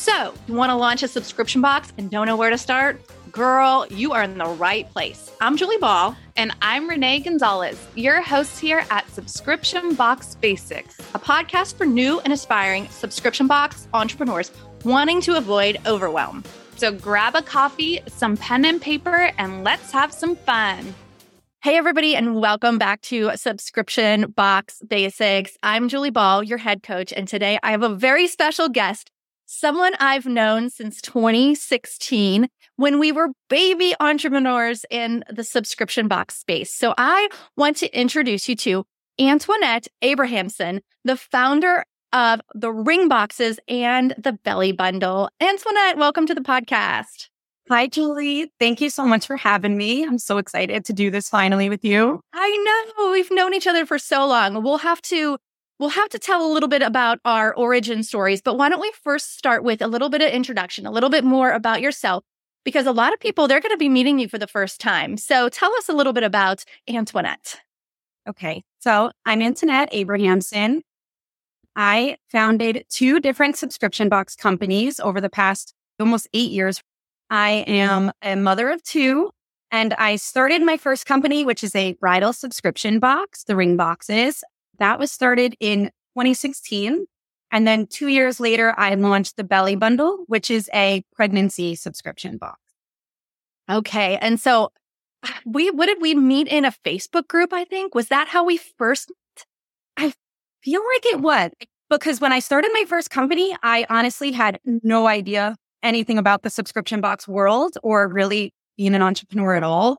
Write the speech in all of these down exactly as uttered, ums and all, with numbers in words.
So, you want to launch a subscription box and don't know where to start? Girl, you are in the right place. I'm Julie Ball. And I'm Renee Gonzalez, your host here at Subscription Box Basics, a podcast for new and aspiring subscription box entrepreneurs wanting to avoid overwhelm. So grab a coffee, some pen and paper, and let's have some fun. Hey, everybody, and welcome back to Subscription Box Basics. I'm Julie Ball, your head coach, and today I have a very special guest, someone I've known since twenty sixteen when we were baby entrepreneurs in the subscription box space. So I want to introduce you to Antoinette Abrahamson, the founder of the Ring Boxes and the Belly Bundle. Antoinette, welcome to the podcast. Hi, Julie. Thank you so much for having me. I'm so excited to do this finally with you. I know. We've known each other for so long. We'll have to We'll have to tell a little bit about our origin stories, but why don't we first start with a little bit of introduction, a little bit more about yourself, because a lot of people, they're going to be meeting you for the first time. So tell us a little bit about Antoinette. Okay. So I'm Antoinette Abrahamson. I founded two different subscription box companies over the past almost eight years. I am a mother of two, and I started my first company, which is a bridal subscription box, the Ring Boxes. That was started in twenty sixteen. And then two years later, I launched the Belly Bundle, which is a pregnancy subscription box. Okay. And so we, what did we meet in a Facebook group, I think? Was that how we first met? I feel like it was, because when I started my first company, I honestly had no idea anything about the subscription box world or really being an entrepreneur at all.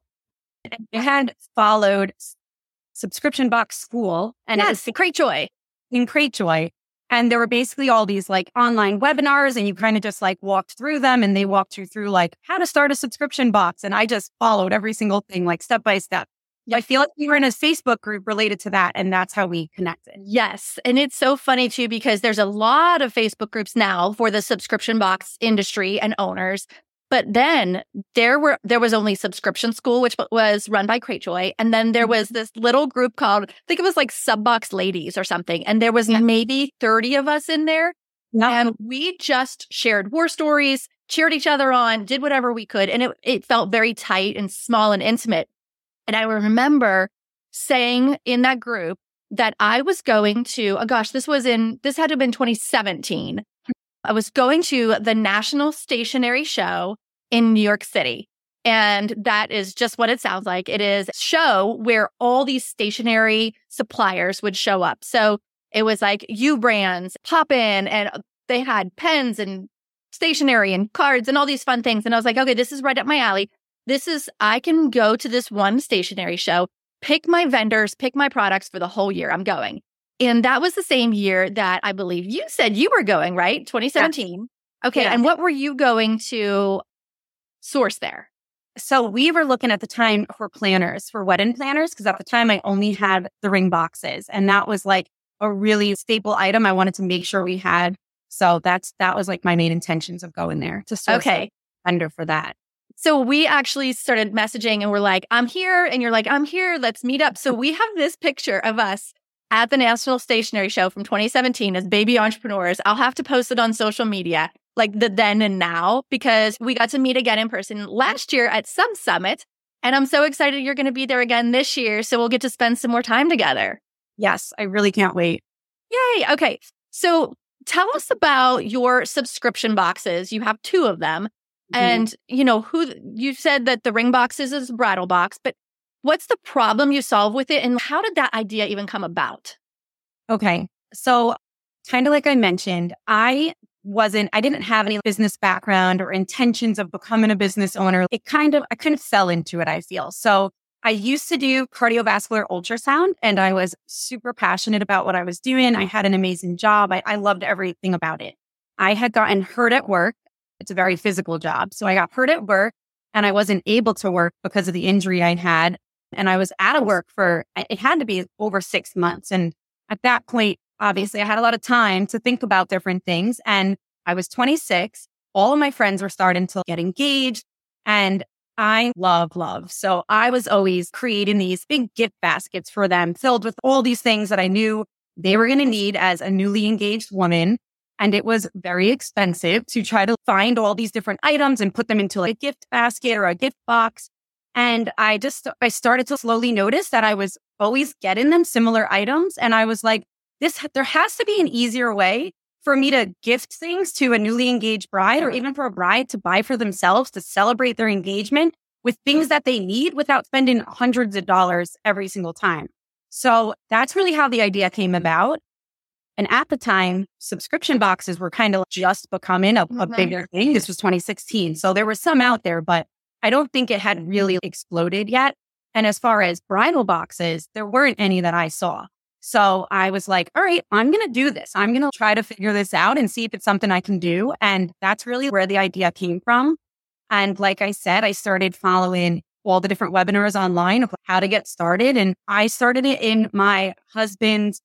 I had followed Subscription Box School, and yes, it was Cratejoy. in Cratejoy. And there were basically all these like online webinars, and you kind of just like walked through them, and they walked you through like how to start a subscription box. And I just followed every single thing like step by step. I feel like we were in a Facebook group related to that, and that's how we connected. Yes. And it's so funny too, because there's a lot of Facebook groups now for the subscription box industry and owners. But then there were there was only Subscription School, which was run by Cratejoy. And then there was this little group called, I think it was like Subbox Ladies or something. And there was yeah. maybe thirty of us in there. No. And we just shared war stories, cheered each other on, did whatever we could. And it, it felt very tight and small and intimate. And I remember saying in that group that I was going to, oh gosh, this was in, this had to have been twenty seventeen. I was going to the National Stationery Show in New York City. And that is just what it sounds like. It is a show where all these stationery suppliers would show up. So it was like U Brands, Pop-In, and they had pens and stationery and cards and all these fun things. And I was like, okay, this is right up my alley. This is, I can go to this one stationery show, pick my vendors, pick my products for the whole year. I'm going. And that was the same year that I believe you said you were going, right? twenty seventeen. Yeah. Okay. Yeah. And what were you going to source there? So we were looking at the time for planners, for wedding planners, because at the time I only had the Ring Boxes. And that was like a really staple item I wanted to make sure we had. So that's that was like my main intentions of going there to source okay. a vendor for that. So we actually started messaging and we're like, I'm here. And you're like, I'm here. Let's meet up. So we have this picture of us at the National Stationery Show from twenty seventeen as baby entrepreneurs. I'll have to post it on social media, like the then and now, because we got to meet again in person last year at some summit. And I'm so excited you're going to be there again this year. So we'll get to spend some more time together. Yes, I really can't wait. Yay. Okay. So tell us about your subscription boxes. You have two of them. Mm-hmm. And, you know, who you said that the Ring Boxes is a bridal box, but what's the problem you solve with it? And how did that idea even come about? Okay. So kind of like I mentioned, I wasn't, I didn't have any business background or intentions of becoming a business owner. It kind of, I kind of fell into it, I feel. So I used to do cardiovascular ultrasound, and I was super passionate about what I was doing. I had an amazing job. I, I loved everything about it. I had gotten hurt at work. It's a very physical job. So I got hurt at work and I wasn't able to work because of the injury I had. And I was out of work for, it had to be over six months. And at that point, obviously, I had a lot of time to think about different things. And I was twenty-six. All of my friends were starting to get engaged. And I love love. So I was always creating these big gift baskets for them filled with all these things that I knew they were going to need as a newly engaged woman. And it was very expensive to try to find all these different items and put them into like a gift basket or a gift box. And I just, I started to slowly notice that I was always getting them similar items. And I was like, this, there has to be an easier way for me to gift things to a newly engaged bride, or even for a bride to buy for themselves to celebrate their engagement with things that they need without spending hundreds of dollars every single time. So that's really how the idea came about. And at the time, subscription boxes were kind of just becoming a, a mm-hmm. bigger thing. This was twenty sixteen. So there were some out there, but I don't think it had really exploded yet. And as far as bridal boxes, there weren't any that I saw. So I was like, all right, I'm going to do this. I'm going to try to figure this out and see if it's something I can do. And that's really where the idea came from. And like I said, I started following all the different webinars online of how to get started. And I started it in my husband's,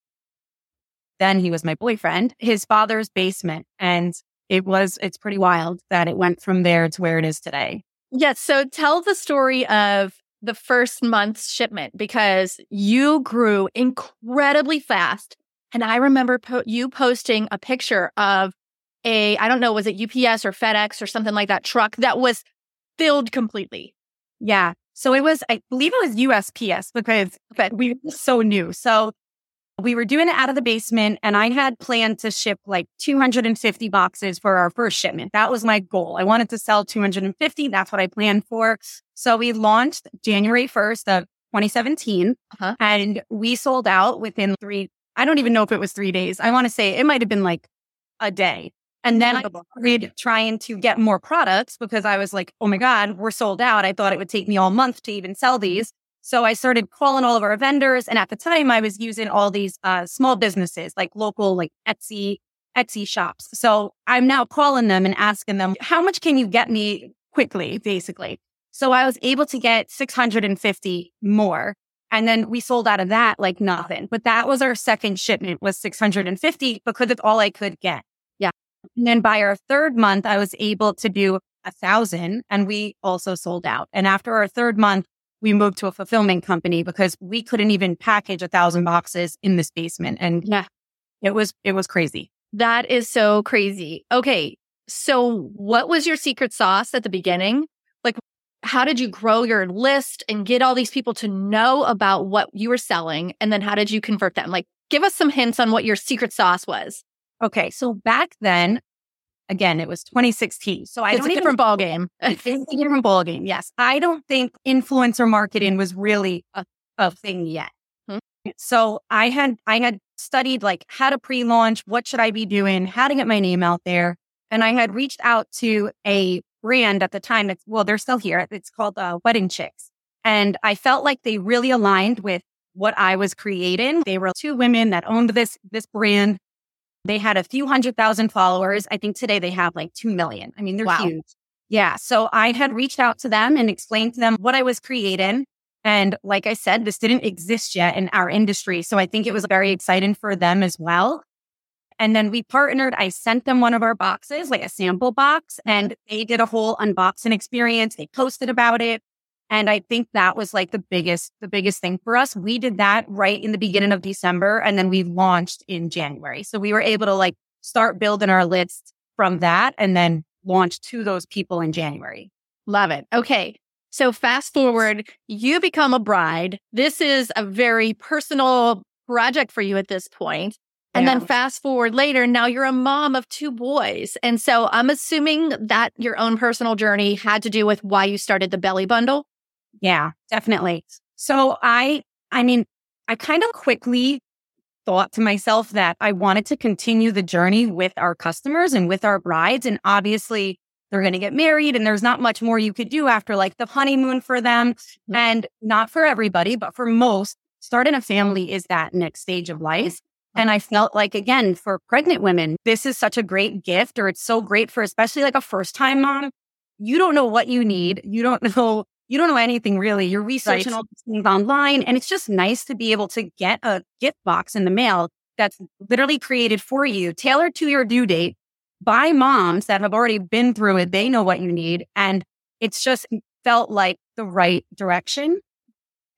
then he was my boyfriend, his father's basement. And it was, it's pretty wild that it went from there to where it is today. Yes. So tell the story of the first month's shipment, because you grew incredibly fast. And I remember po- you posting a picture of a, I don't know, was it U P S or FedEx or something like that truck that was filled completely? Yeah. So it was, I believe it was U S P S because we were so new. So we were doing it out of the basement, and I had planned to ship like two hundred fifty boxes for our first shipment. That was my goal. I wanted to sell two hundred fifty. That's what I planned for. So we launched January first of twenty seventeen, uh-huh. and we sold out within three, I don't even know if it was three days. I want to say it might have been like a day. And then I started trying to get more products because I was like, oh my God, we're sold out. I thought it would take me all month to even sell these. So I started calling all of our vendors. And at the time I was using all these uh, small businesses, like local, like Etsy, Etsy shops. So I'm now calling them and asking them, how much can you get me quickly, basically? So I was able to get six hundred fifty more. And then we sold out of that like nothing. But that was our second shipment, was six hundred fifty, because it's all I could get. Yeah. And then by our third month, I was able to do a thousand, and we also sold out. And after our third month, we moved to a fulfillment company because we couldn't even package a thousand boxes in this basement. And yeah, it was, it was crazy. That is so crazy. Okay. So what was your secret sauce at the beginning? Like, how did you grow your list and get all these people to know about what you were selling? And then how did you convert them? Like, give us some hints on what your secret sauce was. Okay. So back then, again, it was twenty sixteen. So I it's don't a even, different ball game. It's a different ball game. Yes. I don't think influencer marketing was really a, a thing yet. Hmm. So I had, I had studied like how to pre-launch, what should I be doing, how to get my name out there. And I had reached out to a brand at the time that's, well, they're still here. It's called uh, Wedding Chicks. And I felt like they really aligned with what I was creating. They were two women that owned this, this brand. They had a few hundred thousand followers. I think today they have like two million. I mean, they're wow. huge. Yeah. So I had reached out to them and explained to them what I was creating. And like I said, this didn't exist yet in our industry. So I think it was very exciting for them as well. And then we partnered. I sent them one of our boxes, like a sample box, and they did a whole unboxing experience. They posted about it. And I think that was like the biggest, the biggest thing for us. We did that right in the beginning of December, and then we launched in January. So we were able to like start building our list from that and then launch to those people in January. Love it. Okay. So fast forward, you become a bride. This is a very personal project for you at this point. And yeah. then fast forward later, now you're a mom of two boys. And so I'm assuming that your own personal journey had to do with why you started the Belly Bundle. Yeah, definitely. So I, I mean, I kind of quickly thought to myself that I wanted to continue the journey with our customers and with our brides. And obviously they're going to get married and there's not much more you could do after like the honeymoon for them. Mm-hmm. And not for everybody, but for most, starting a family is that next stage of life. And I felt like, again, for pregnant women, this is such a great gift, or it's so great for especially like a first time mom. You don't know what you need. You don't know. You don't know anything really. You're researching right. all these things online. And it's just nice to be able to get a gift box in the mail that's literally created for you, tailored to your due date by moms that have already been through it. They know what you need. And it's just felt like the right direction.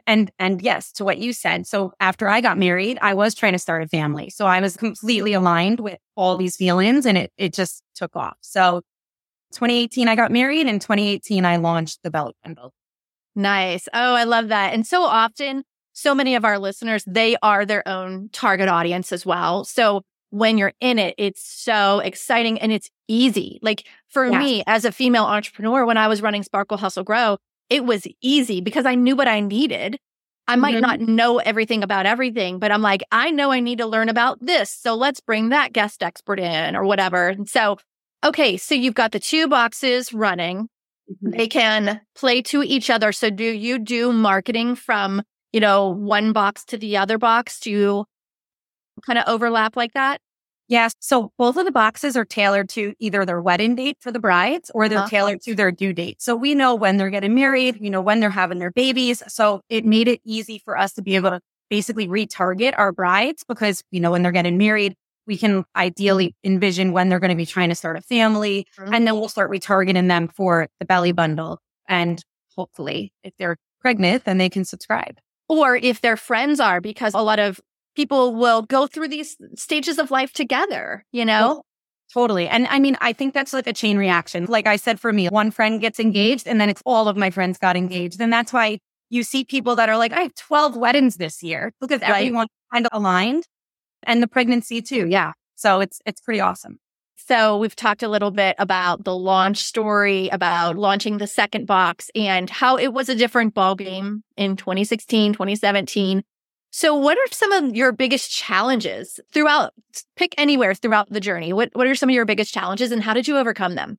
And, and yes, to what you said. So after I got married, I was trying to start a family. So I was completely aligned with all these feelings and it, it just took off. So twenty eighteen, I got married. In twenty eighteen, I launched the Belly Bundle. Nice. Oh, I love that. And so often, so many of our listeners, they are their own target audience as well. So when you're in it, it's so exciting and it's easy. Like for Yeah. me as a female entrepreneur, when I was running Sparkle Hustle Grow, it was easy because I knew what I needed. I might Mhm. not know everything about everything, but I'm like, I know I need to learn about this. So let's bring that guest expert in or whatever. And so, okay, so you've got the two boxes running. Mhm. They can play to each other. So do you do marketing from, you know, one box to the other box? Do you kind of overlap like that? Yes. So both of the boxes are tailored to either their wedding date for the brides or they're Uh-huh. tailored to their due date. So we know when they're getting married, you know, when they're having their babies. So it made it easy for us to be able to basically retarget our brides because, you know, when they're getting married, we can ideally envision when they're going to be trying to start a family. Mhm. And then we'll start retargeting them for the Belly Bundle. And hopefully, if they're pregnant, then they can subscribe. Or if their friends are, because a lot of people will go through these stages of life together, you know? Totally. And I mean, I think that's like a chain reaction. Like I said, for me, one friend gets engaged and then it's all of my friends got engaged. And that's why you see people that are like, I have twelve weddings this year because Right. everyone kind of aligned and the pregnancy too. Yeah. So it's, it's pretty awesome. So we've talked a little bit about the launch story, about launching the second box and how it was a different ballgame in twenty sixteen, twenty seventeen. So what are some of your biggest challenges throughout, pick anywhere throughout the journey? What What are some of your biggest challenges and how did you overcome them?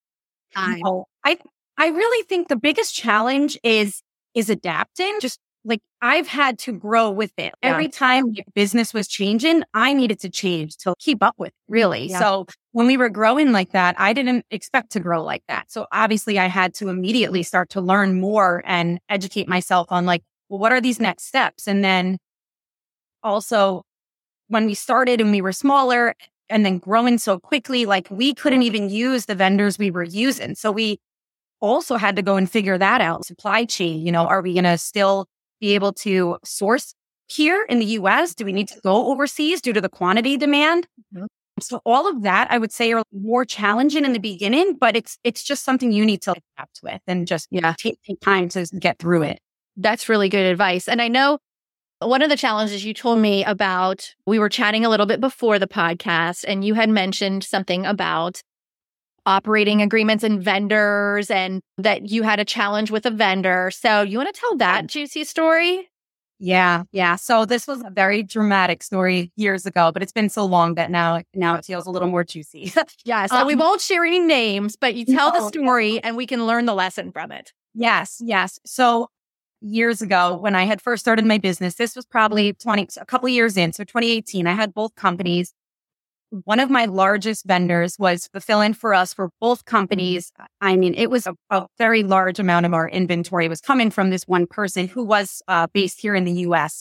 Oh, I, I really think the biggest challenge is, is adapting. Just like I've had to grow with it. Yeah. Every time the business was changing, I needed to change to keep up with it, really. Yeah. So when we were growing like that, I didn't expect to grow like that. So obviously I had to immediately start to learn more and educate myself on like, well, what are these next steps? And then also when we started and we were smaller and then growing so quickly, like we couldn't even use the vendors we were using. So we also had to go and figure that out. Supply chain, you know, are we going to still be able to source here in the U S? Do we need to go overseas due to the quantity demand? Mhm. So all of that, I would say, are more challenging in the beginning, but it's it's just something you need to adapt with and just Yeah. take, take time to get through it. That's really good advice. And I know one of the challenges you told me about, we were chatting a little bit before the podcast, and you had mentioned something about operating agreements and vendors and that you had a challenge with a vendor. So you want to tell that juicy story? Yeah, yeah. So this was a very dramatic story years ago, but it's been so long that now now it feels a little more juicy. Yeah. So we Um, won't share any names, but you tell the No. story and we can learn the lesson from it. Yes, yes. So years ago, when I had first started my business, this was probably twenty, a couple of years in. So twenty eighteen, I had both companies. One of my largest vendors was fulfilling for us for both companies. I mean, it was a, a very large amount of our inventory was coming from this one person who was uh, based here in the U S.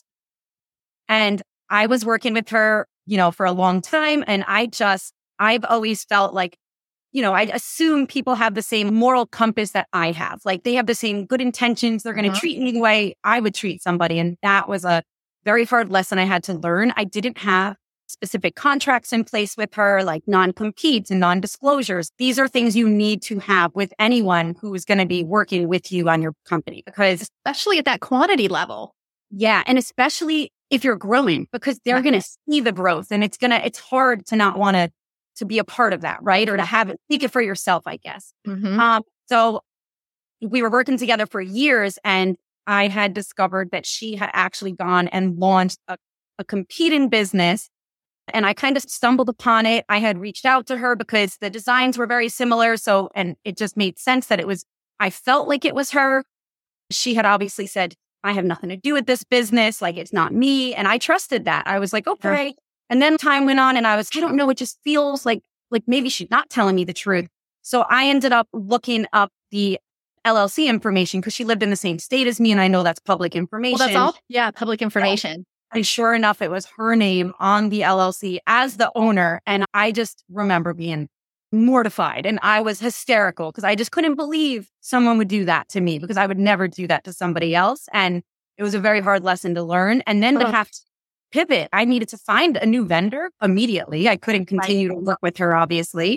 And I was working with her, you know, for a long time. And I just, I've always felt like, you know, I assume people have the same moral compass that I have. Like they have the same good intentions. They're going to Uh-huh. treat me the way I would treat somebody. And that was a very hard lesson I had to learn. I didn't have specific contracts in place with her, like non-competes and non-disclosures. These are things you need to have with anyone who is going to be working with you on your company because, Especially at that quantity level. yeah, and especially if you're growing because they're Yeah. going to see the growth and it's going to, it's hard to not want to, to be a part of that, right? Or to have it, speak it for yourself, I guess. Mhm. Um, so we were working together for years and I had discovered that she had actually gone and launched a, a competing business. And I kind of stumbled upon it. I had reached out to her because the designs were very similar. So, and it just made sense that it was, I felt like it was her. She had obviously said, I have nothing to do with this business. Like it's not me. And I trusted that. I was like, okay. And then time went on and I was, I don't know. It just feels like, like maybe she's not telling me the truth. So I ended up looking up the L L C information because she lived in the same state as me. And I know that's public information. Well, that's all. Yeah. Public information. And sure enough, it was her name on the L L C as the owner. And I just remember being mortified and I was hysterical because I just couldn't believe someone would do that to me because I would never do that to somebody else. And It was a very hard lesson to learn. And then to have to pivot, I needed to find a new vendor immediately. I couldn't continue right. to work with her, obviously.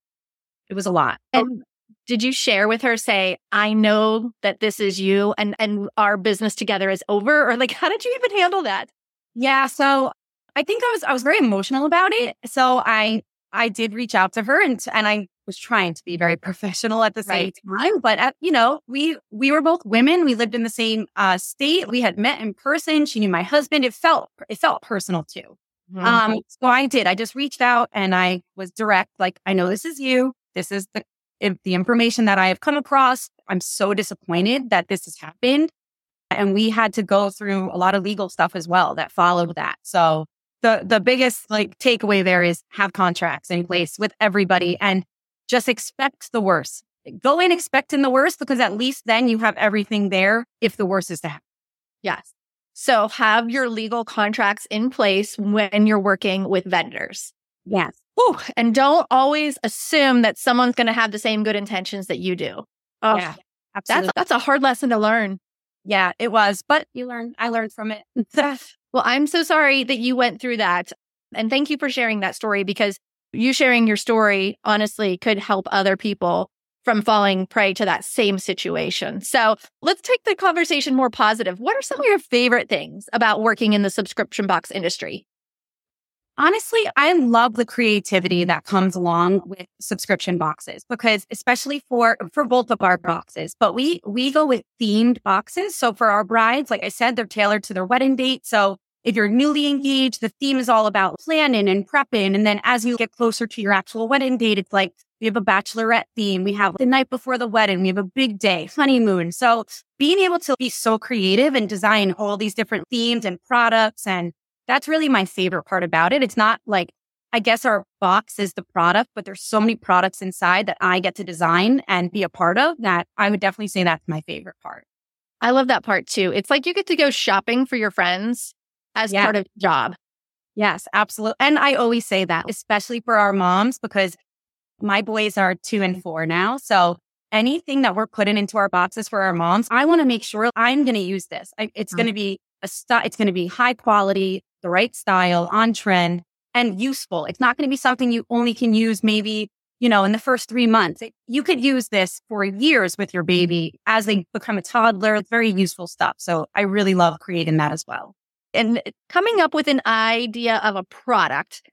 It was a lot. And did you share with her, say, I know that this is you and, and our business together is over? Or like, how did you even handle that? Yeah. So I think I was, I was very emotional about it. So I, I did reach out to her and, and I was trying to be very professional at the same right. time. But, at, you know, we, we were both women. We lived in the same uh, state. We had met in person. She knew my husband. It felt, it felt personal too. Mm-hmm. Um, so I did, I just reached out and I was direct. Like, I know this is you. This is the, if the information that I have come across. I'm so disappointed that this has happened. And we had to go through a lot of legal stuff as well that followed that. So the, the biggest like takeaway there is have contracts in place with everybody and just expect the worst. Go in expecting the worst because at least then you have everything there if the worst is to happen. Yes. So have your legal contracts in place when you're working with vendors. Yes. Ooh, and don't always assume that someone's going to have the same good intentions that you do. Oh, yeah, absolutely. That's, that's a hard lesson to learn. Yeah, it was. But you learn. I learned from it. Well, I'm so sorry that you went through that. And thank you for sharing that story because you sharing your story, honestly, could help other people from falling prey to that same situation. So let's take the conversation more positive. What are some of your favorite things about working in the subscription box industry? Honestly, I love the creativity that comes along with subscription boxes because especially for, for both of our boxes, but we, we go with themed boxes. So for our brides, like I said, they're tailored to their wedding date. So if you're newly engaged, the theme is all about planning and prepping. And then as you get closer to your actual wedding date, it's like we have a bachelorette theme. We have the night before the wedding. We have a big day, honeymoon. So being able to be so creative and design all these different themes and products, and that's really my favorite part about it. It's not like, I guess our box is the product, but there's so many products inside that I get to design and be a part of that I would definitely say that's my favorite part. I love that part too. It's like you get to go shopping for your friends as yeah. part of the job. Yes, absolutely. And I always say that, especially for our moms, because my boys are two and four now. So anything that we're putting into our boxes for our moms, I want to make sure I'm going to use this. I, it's mm-hmm. going to be a st- It's going to be high quality, the right style, on trend, and useful. It's not going to be something you only can use maybe, you know, in the first three months. It, you could use this for years with your baby as they become a toddler. It's very useful stuff. So I really love creating that as well. And coming up with an idea of a product,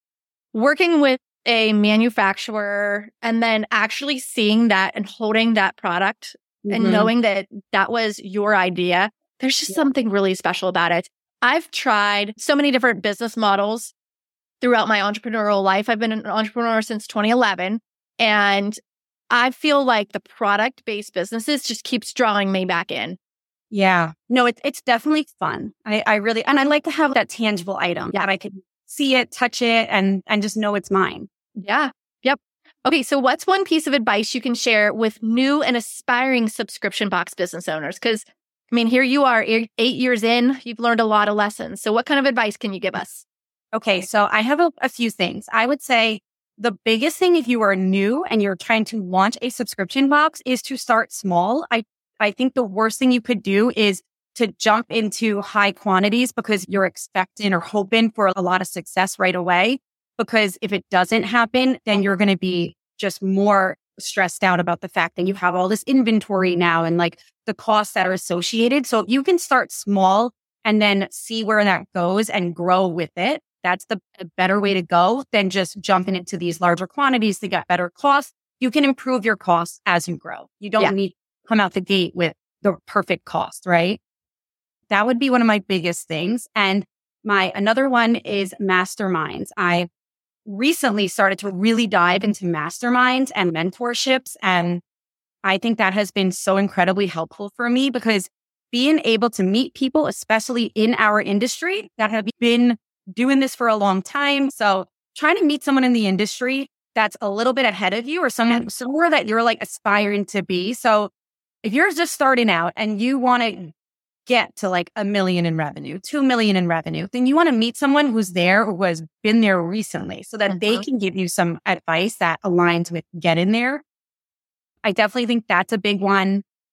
working with a manufacturer, and then actually seeing that and holding that product mm-hmm. and knowing that that was your idea, there's just yeah. something really special about it. I've tried so many different business models throughout my entrepreneurial life. I've been an entrepreneur since twenty eleven, and I feel like the product-based businesses just keeps drawing me back in. Yeah. No, it's it's definitely fun. I, I really, and I like to have that tangible item yeah. that I can see it, touch it, and and just know it's mine. Yeah. Yep. Okay. So what's one piece of advice you can share with new and aspiring subscription box business owners? Because, I mean, here you are eight years in, you've learned a lot of lessons. So what kind of advice can you give us? Okay. So I have a, a few things. I would say the biggest thing if you are new and you're trying to launch a subscription box is to start small. I I think the worst thing you could do is to jump into high quantities because you're expecting or hoping for a lot of success right away. Because if it doesn't happen, then you're going to be just more stressed out about the fact that you have all this inventory now and like the costs that are associated. So if you can start small and then see where that goes and grow with it, that's the better way to go than just jumping into these larger quantities to get better costs. You can improve your costs as you grow. You don't yeah. need come out the gate with the perfect cost, right? That would be one of my biggest things. And my another one is masterminds. I recently started to really dive into masterminds and mentorships. And I think that has been so incredibly helpful for me because being able to meet people, especially in our industry that have been doing this for a long time. So trying to meet someone in the industry that's a little bit ahead of you or someone somewhere that you're like aspiring to be. So if you're just starting out and you want to get to like a million in revenue, two million in revenue, then you want to meet someone who's there or has been there recently so that mm-hmm. they can give you some advice that aligns with getting there. I definitely think that's a big one.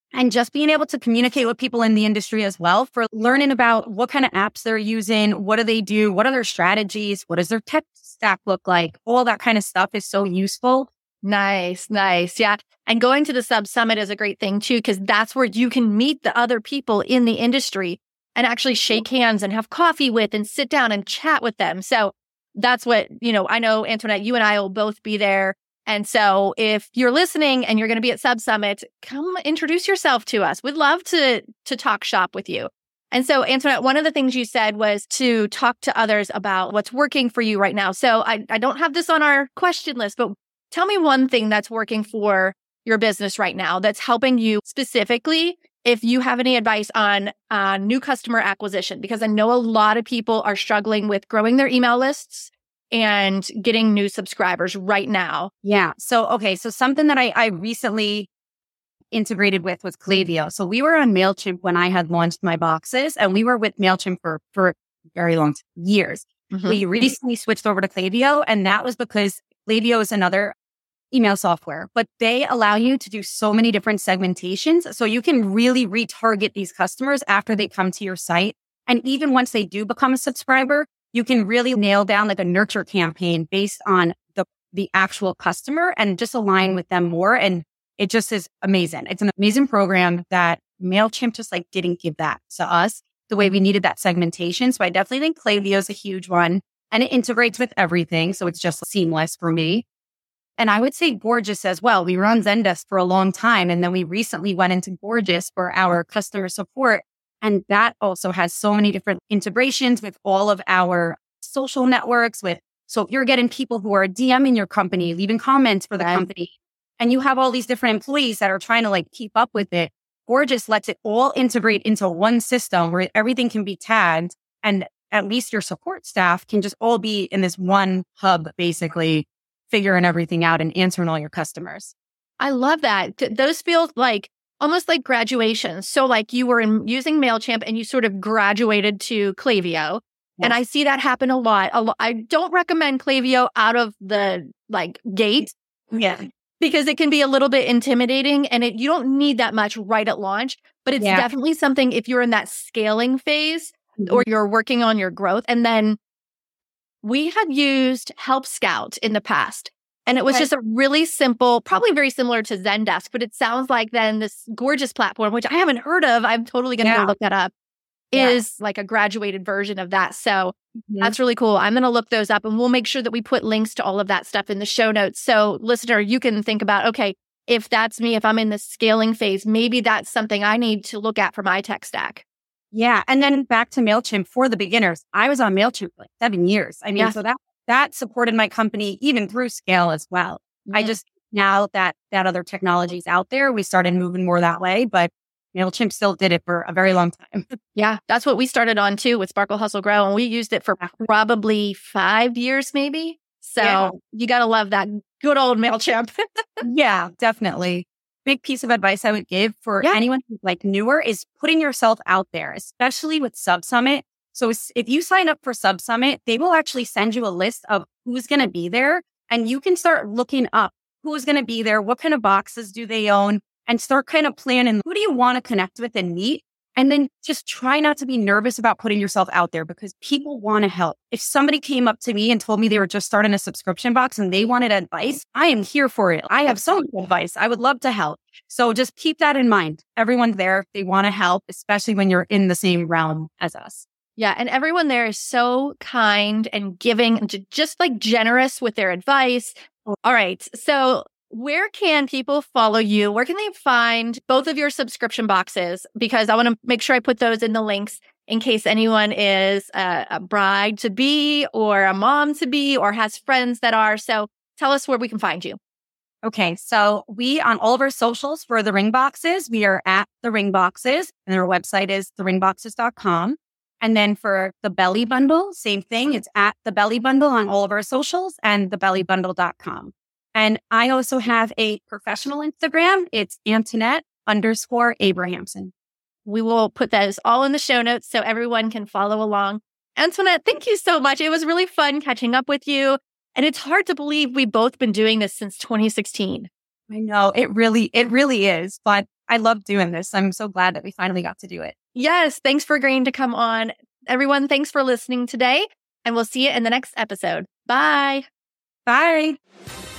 and just being able to communicate with people in the industry as well for learning about what kind of apps they're using, what do they do, what are their strategies, what does their tech stack look like, all that kind of stuff is so useful. Nice, nice. Yeah. And going to the Sub Summit is a great thing too, because that's where you can meet the other people in the industry and actually shake hands and have coffee with and sit down and chat with them. So that's what, you know, I know, Antoinette, you and I will both be there. And so if you're listening and you're going to be at Sub Summit, come introduce yourself to us. We'd love to to talk shop with you. And so, Antoinette, one of the things you said was to talk to others about what's working for you right now. So I, I don't have this on our question list, but tell me one thing that's working for your business right now that's helping you specifically, if you have any advice on uh, new customer acquisition, because I know a lot of people are struggling with growing their email lists and getting new subscribers right now. Yeah. So, okay. So something that I, I recently integrated with was Klaviyo. So we were on MailChimp when I had launched my boxes, and we were with MailChimp for, for very long years. Mm-hmm. We recently switched over to Klaviyo, and that was because Klaviyo is another email software, but they allow you to do so many different segmentations. So you can really retarget these customers after they come to your site. And even once they do become a subscriber, you can really nail down like a nurture campaign based on the, the actual customer and just align with them more. And it just is amazing. It's an amazing program that MailChimp just like didn't give that to us the way we needed that segmentation. So I definitely think Klaviyo is a huge one, and it integrates with everything. So it's just seamless for me. And I would say Gorgias as well. We were on Zendesk for a long time, and then we recently went into Gorgias for our customer support. And that also has so many different integrations with all of our social networks with, so if you're getting people who are DMing your company, leaving comments for the yes. company, and you have all these different employees that are trying to like keep up with it, Gorgias lets it all integrate into one system where everything can be tagged, and at least your support staff can just all be in this one hub, basically figuring everything out and answering all your customers. I love that. Th- those feel like almost like graduation. So like you were in, using MailChimp and you sort of graduated to Klaviyo. Yes. And I see that happen a lot. a lot. I don't recommend Klaviyo out of the like gate. Yeah. Because it can be a little bit intimidating, and it, you don't need that much right at launch, but it's yeah. definitely something if you're in that scaling phase mm-hmm. or you're working on your growth. And then we had used Help Scout in the past, and it was okay. just a really simple, probably very similar to Zendesk, but it sounds like then this Gorgias platform, which I haven't heard of, I'm totally going to yeah. go look that up, yeah. is like a graduated version of that. So mm-hmm. that's really cool. I'm going to look those up, and we'll make sure that we put links to all of that stuff in the show notes. So listener, you can think about, okay, if that's me, if I'm in the scaling phase, maybe that's something I need to look at for my tech stack. Yeah. And then back to MailChimp for the beginners. I was on MailChimp for like seven years. I mean, yeah. so that, that supported my company even through scale as well. Mm-hmm. I just, now that that other technology is out there, we started moving more that way, but MailChimp still did it for a very long time. Yeah. That's what we started on too with Sparkle Hustle Grow. And we used it for probably five years, maybe. So yeah. you got to love that good old MailChimp. Yeah, definitely. Big piece of advice I would give for yeah. anyone who's like newer is putting yourself out there, especially with Sub Summit. So if you sign up for Sub Summit, they will actually send you a list of who's going to be there, and you can start looking up who's going to be there, what kind of boxes do they own, and start kind of planning who do you want to connect with and meet. And then just try not to be nervous about putting yourself out there, because people want to help. If somebody came up to me and told me they were just starting a subscription box and they wanted advice, I am here for it. I have so much advice. I would love to help. So just keep that in mind. Everyone's there if they want to help, especially when you're in the same realm as us. Yeah. And everyone there is so kind and giving and just like generous with their advice. All right. So where can people follow you? Where can they find both of your subscription boxes? Because I want to make sure I put those in the links in case anyone is a, a bride to be or a mom to be or has friends that are. So tell us where we can find you. Okay. So we, on all of our socials for the Ring Boxes, we are at the Ring Boxes, and our website is the ring boxes dot com. And then for the Belly Bundle, same thing. It's at the Belly Bundle on all of our socials and the belly bundle dot com. And I also have a professional Instagram. It's Antoinette underscore Abrahamson. We will put those all in the show notes so everyone can follow along. Antoinette, thank you so much. It was really fun catching up with you. And it's hard to believe we've both been doing this since twenty sixteen. I know it really, it really is. But I love doing this. I'm so glad that we finally got to do it. Yes. Thanks for agreeing to come on. Everyone, thanks for listening today. And we'll see you in the next episode. Bye. Bye.